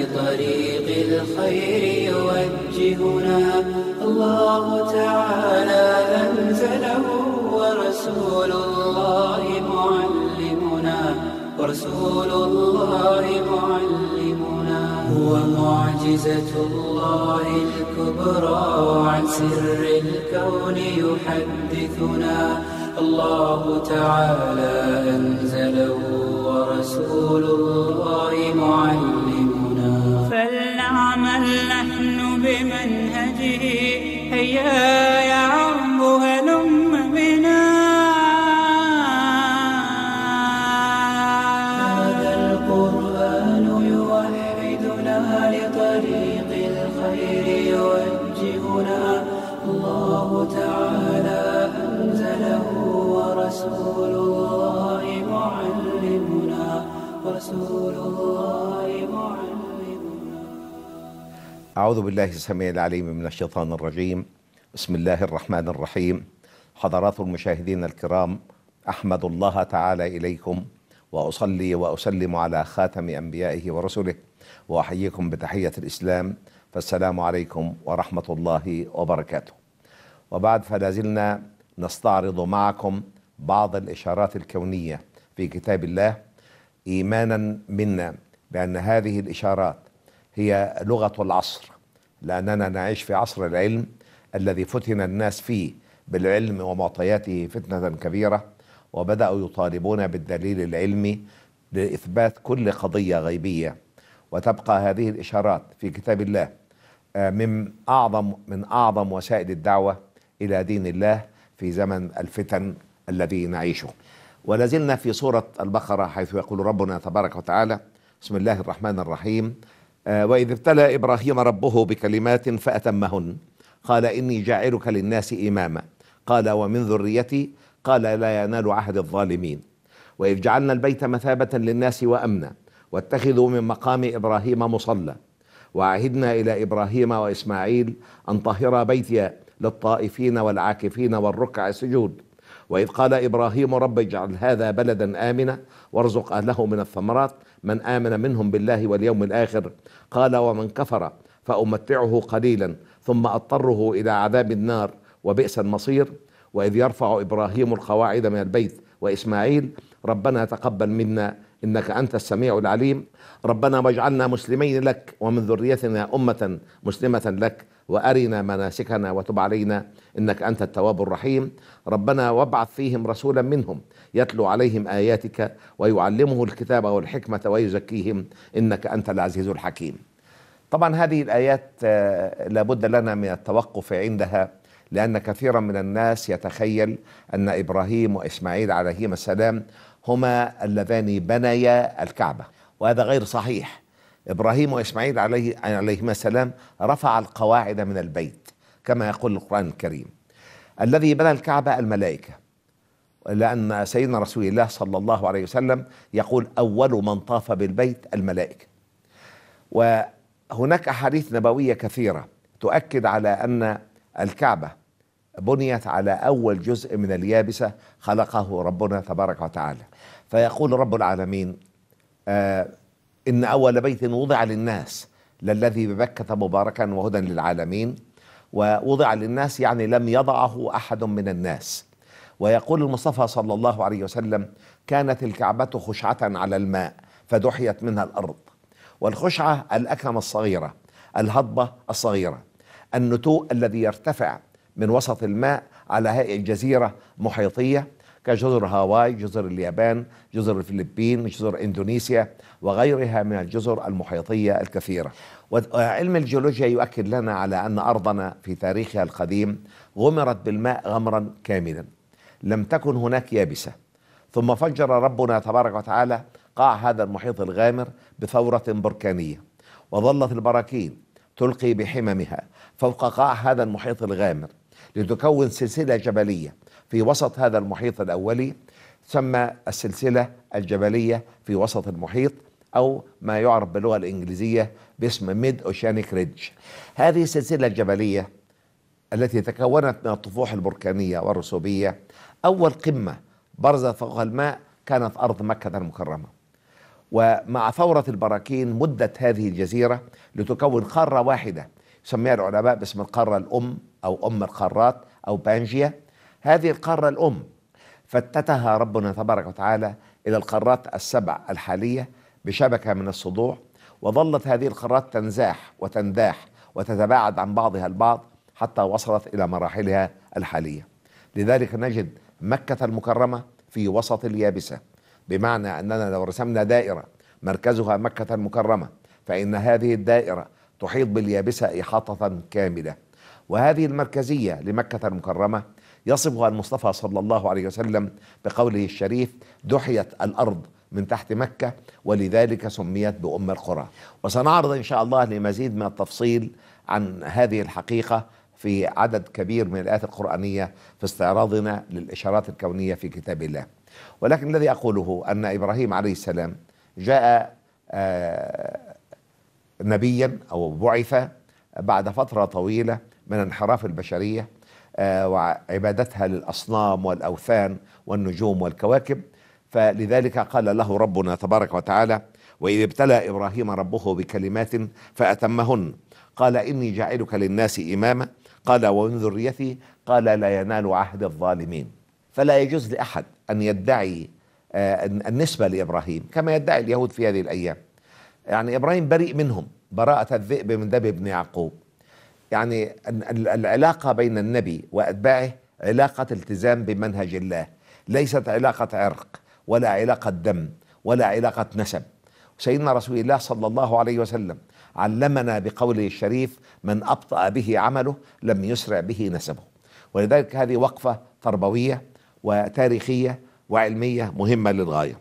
لطريق الخير يوجهنا. الله تعالى أنزله ورسول الله معلمنا، ورسول الله معلمنا. هو معجزة الله الكبرى، عن سر الكون يحدثنا. الله تعالى أنزله ورسول الله معلمنا. فلنعمل نحن بمنهجه، هيا يا عرب هلم بنا. هذا القرآن يوحدنا، لطريق الخير يوجهنا. الله تعالى أنزله ورسول الله معلمنا، ورسول الله معلمنا. أعوذ بالله السميع العليم من الشيطان الرجيم. بسم الله الرحمن الرحيم. حضرات المشاهدين الكرام، أحمد الله تعالى إليكم وأصلي وأسلم على خاتم أنبيائه ورسله، وأحييكم بتحية الإسلام، فالسلام عليكم ورحمة الله وبركاته. وبعد، فلازلنا نستعرض معكم بعض الإشارات الكونية في كتاب الله، إيمانا منا بأن هذه الإشارات هي لغة العصر، لأننا نعيش في عصر العلم الذي فتن الناس فيه بالعلم ومعطياته فتنة كبيرة، وبدأوا يطالبون بالدليل العلمي لإثبات كل قضية غيبية. وتبقى هذه الإشارات في كتاب الله من أعظم وسائل الدعوة إلى دين الله في زمن الفتن الذي نعيشه. ولازلنا في سورة البقرة، حيث يقول ربنا تبارك وتعالى: بسم الله الرحمن الرحيم. وإذ ابتلى إبراهيم ربه بكلمات فأتمهن، قال إني جاعلك للناس إماما، قال ومن ذريتي، قال لا ينال عهد الظالمين. وإذ جعلنا البيت مثابة للناس وأمنا، واتخذوا من مقام إبراهيم مصلى، وعهدنا إلى إبراهيم وإسماعيل أن طهرا بيتي للطائفين والعاكفين والركع السجود. وإذ قال إبراهيم رب اجعل هذا بلدا آمنا وارزق أهله من الثمرات من آمن منهم بالله واليوم الآخر، قال ومن كفر فأمتعه قليلا ثم أضطره إلى عذاب النار وبئس المصير. وإذ يرفع إبراهيم القواعد من البيت وإسماعيل ربنا تقبل منا إنك أنت السميع العليم، ربنا واجعلنا مسلمين لك ومن ذريتنا أمة مسلمة لك وأرنا مناسكنا وتب علينا إنك أنت التواب الرحيم، ربنا وابعث فيهم رسولا منهم يتلو عليهم آياتك ويعلمه الكتاب والحكمة ويزكيهم إنك أنت العزيز الحكيم. طبعا هذه الآيات لابد لنا من التوقف عندها، لأن كثيرا من الناس يتخيل أن إبراهيم وإسماعيل عليهما السلام هما اللذان بنيا الكعبة، وهذا غير صحيح. إبراهيم وإسماعيل عليهما السلام رفع القواعد من البيت كما يقول القرآن الكريم. الذي بنى الكعبة الملائكة، لأن سيدنا رسول الله صلى الله عليه وسلم يقول أول من طاف بالبيت الملائكة. وهناك أحاديث نبوية كثيرة تؤكد على أن الكعبة بنيت على أول جزء من اليابسة خلقه ربنا تبارك وتعالى. فيقول رب العالمين: إن أول بيت وضع للناس للذي ببكة مباركا وهدى للعالمين. ووضع للناس يعني لم يضعه أحد من الناس. ويقول المصطفى صلى الله عليه وسلم: كانت الكعبة خشعة على الماء فدحيت منها الأرض. والخشعة الأكمة الصغيرة، الهضبة الصغيرة، النتوء الذي يرتفع من وسط الماء على هيئة جزيرة محيطية كجزر هاواي، جزر اليابان، جزر الفلبين، جزر إندونيسيا، وغيرها من الجزر المحيطية الكثيرة. وعلم الجيولوجيا يؤكد لنا على أن أرضنا في تاريخها القديم غمرت بالماء غمرا كاملا، لم تكن هناك يابسة. ثم فجر ربنا تبارك وتعالى قاع هذا المحيط الغامر بثورة بركانية، وظلت البراكين تلقي بحممها فوق قاع هذا المحيط الغامر لتكون سلسلة جبلية في وسط هذا المحيط الأولي، تسمى السلسلة الجبلية في وسط المحيط، أو ما يعرف باللغة الإنجليزية باسم ميد أوشيانيك ريدج. هذه السلسلة الجبلية التي تكونت من الطفوح البركانية والرسوبية، أول قمة برزت فوق الماء كانت أرض مكة المكرمة. ومع ثورة البراكين مدت هذه الجزيرة لتكون قارة واحدة يسميها العلماء باسم القارة الأم أو أم القارات أو بانجيا. هذه القارة الأم فتتها ربنا تبارك وتعالى إلى القارات السبع الحالية بشبكة من الصدوع، وظلت هذه القارات تنزاح وتنداح وتتباعد عن بعضها البعض حتى وصلت إلى مراحلها الحالية. لذلك نجد مكة المكرمة في وسط اليابسة، بمعنى أننا لو رسمنا دائرة مركزها مكة المكرمة فإن هذه الدائرة تحيط باليابسة إحاطة كاملة. وهذه المركزية لمكة المكرمة يصفها المصطفى صلى الله عليه وسلم بقوله الشريف: دحيت الأرض من تحت مكة ولذلك سميت بأم القرى. وسنعرض إن شاء الله لمزيد من التفصيل عن هذه الحقيقة في عدد كبير من الآيات القرآنية في استعراضنا للإشارات الكونية في كتاب الله. ولكن الذي أقوله أن إبراهيم عليه السلام جاء نبيا أو بعث بعد فترة طويلة من انحراف البشرية وعبادتها للأصنام والأوثان والنجوم والكواكب. فلذلك قال له ربنا تبارك وتعالى: وإذ ابتلى إبراهيم ربه بكلمات فأتمهن قال إني جاعلك للناس إماما قال ومن ذريتي قال لا ينال عهد الظالمين. فلا يجوز لأحد أن يدعي النسبة لإبراهيم كما يدعي اليهود في هذه الأيام. يعني إبراهيم بريء منهم براءة الذئب من دب ابن يعقوب. يعني العلاقة بين النبي وأتباعه علاقة التزام بمنهج الله، ليست علاقة عرق ولا علاقة دم ولا علاقة نسب. سيدنا رسول الله صلى الله عليه وسلم علمنا بقوله الشريف: من أبطأ به عمله لم يسرع به نسبه. ولذلك هذه وقفة تربوية وتاريخية وعلمية مهمة للغاية.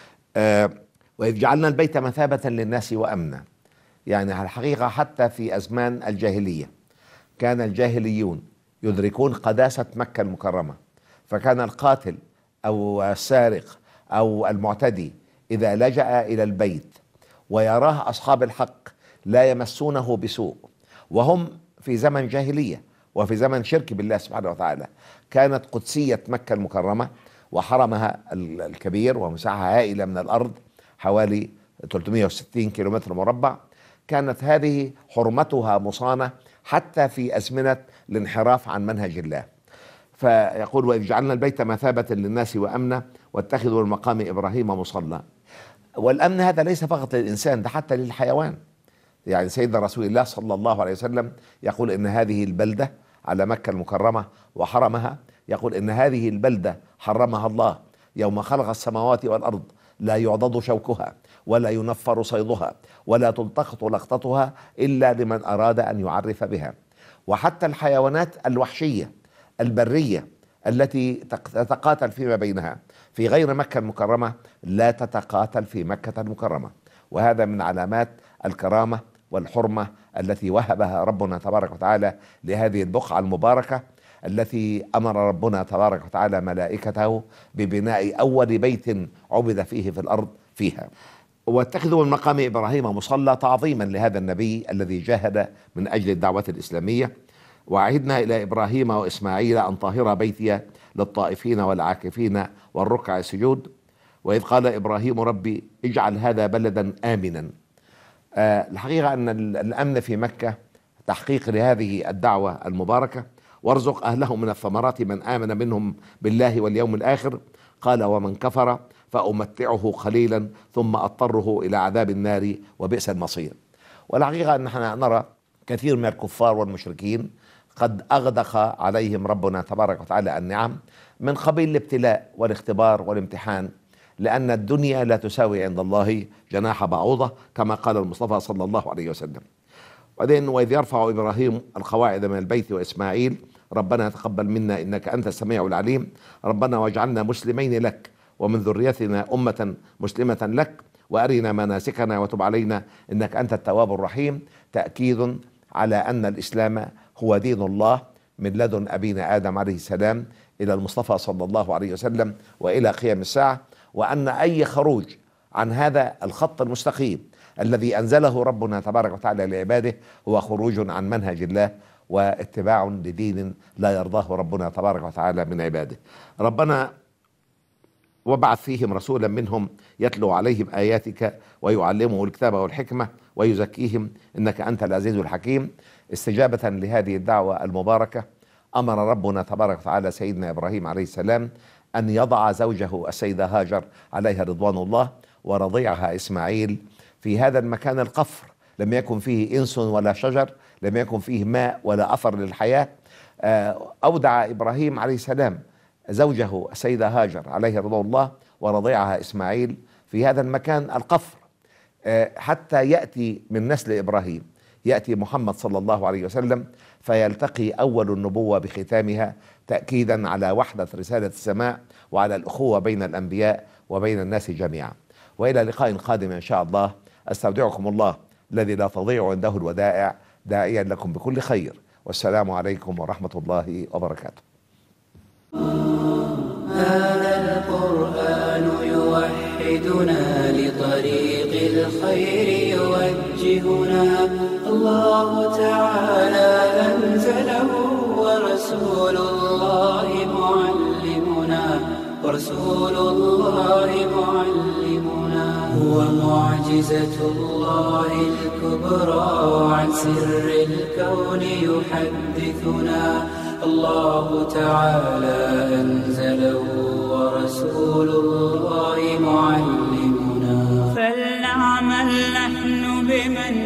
وإذ جعلنا البيت مثابة للناس وأمنا. يعني الحقيقة حتى في أزمان الجاهلية كان الجاهليون يدركون قداسة مكة المكرمة، فكان القاتل أو السارق أو المعتدي إذا لجأ إلى البيت ويراه أصحاب الحق لا يمسونه بسوء، وهم في زمن جاهلية وفي زمن شرك بالله سبحانه وتعالى. كانت قدسية مكة المكرمة وحرمها الكبير ومساحة هائلة من الأرض حوالي 360 كيلومتر مربع، كانت هذه حرمتها مصانة حتى في أزمنة الانحراف عن منهج الله. فيقول: وإذ جعلنا البيت مثابة للناس وأمنا واتخذوا من مقام إبراهيم مصلى. والأمن هذا ليس فقط للإنسان، ده حتى للحيوان. يعني سيدنا رسول الله صلى الله عليه وسلم يقول إن هذه البلدة على مكة المكرمة وحرمها، يقول إن هذه البلدة حرمها الله يوم خلق السماوات والأرض لا يعضد شوكها ولا ينفر صيدها ولا تلتقط لقطتها إلا لمن أراد أن يعرف بها. وحتى الحيوانات الوحشية البرية التي تتقاتل فيما بينها في غير مكة المكرمة لا تتقاتل في مكة المكرمة. وهذا من علامات الكرامة والحرمة التي وهبها ربنا تبارك وتعالى لهذه البقعة المباركة التي أمر ربنا تبارك وتعالى ملائكته ببناء أول بيت عبد فيه في الأرض فيها. واتخذوا من مقام إبراهيم مصلى تعظيما لهذا النبي الذي جاهد من أجل الدعوة الإسلامية. وعهدنا إلى إبراهيم وإسماعيل أن طهر بيتي للطائفين والعاكفين والركع السجود. وإذ قال إبراهيم ربي اجعل هذا بلدا آمنا. الحقيقة أن الأمن في مكة تحقيق لهذه الدعوة المباركة. وارزق أهله من الثمرات من آمن منهم بالله واليوم الآخر. قال ومن كفر فأمتعه قليلا ثم أضطره إلى عذاب النار وبئس المصير. والحقيقة أن نحن نرى كثير من الكفار والمشركين قد أغدق عليهم ربنا تبارك وتعالى النعم من قبيل الابتلاء والاختبار والامتحان، لأن الدنيا لا تساوي عند الله جناح بعوضة كما قال المصطفى صلى الله عليه وسلم. وبعدين وإذ يرفع إبراهيم القواعد من البيت وإسماعيل ربنا تقبل منا إنك أنت السميع العليم ربنا واجعلنا مسلمين لك ومن ذريتنا أمة مسلمة لك وأرنا مناسكنا وتب علينا إنك أنت التواب الرحيم. تأكيد على أن الإسلام هو دين الله من لدن أبينا آدم عليه السلام إلى المصطفى صلى الله عليه وسلم وإلى قيام الساعة، وأن أي خروج عن هذا الخط المستقيم الذي أنزله ربنا تبارك وتعالى لعباده هو خروج عن منهج الله واتباع لدين لا يرضاه ربنا تبارك وتعالى من عباده. ربنا وابعث فيهم رسولا منهم يتلو عليهم آياتك ويعلمهم الكتاب والحكمة ويزكيهم إنك أنت العزيز الحكيم. استجابة لهذه الدعوة المباركة أمر ربنا تبارك وتعالى سيدنا إبراهيم عليه السلام أن يضع زوجه السيدة هاجر عليها رضوان الله ورضيعها إسماعيل في هذا المكان القفر، لم يكن فيه إنس ولا شجر، لم يكن فيه ماء ولا أثر للحياة. أودع إبراهيم عليه السلام زوجه السيدة هاجر عليها رضوان الله ورضيعها إسماعيل في هذا المكان القفر، حتى يأتي من نسل إبراهيم يأتي محمد صلى الله عليه وسلم فيلتقي أول النبوة بختامها، تأكيدا على وحدة رسالة السماء وعلى الأخوة بين الأنبياء وبين الناس جميعا. وإلى لقاء قادم إن شاء الله، أستودعكم الله الذي لا تضيع عنده الودائع، داعيا لكم بكل خير، والسلام عليكم ورحمة الله وبركاته. هذا القرآن يوحدنا لطريق الخير يوجهنا، الله تعالى أنزله ورسول الله معلمنا، هو معجزة الله الكبرى، عن سر الكون يحدثنا، الله تعالى أنزله ورسول الله معلمنا. فلنعمل نحن بمن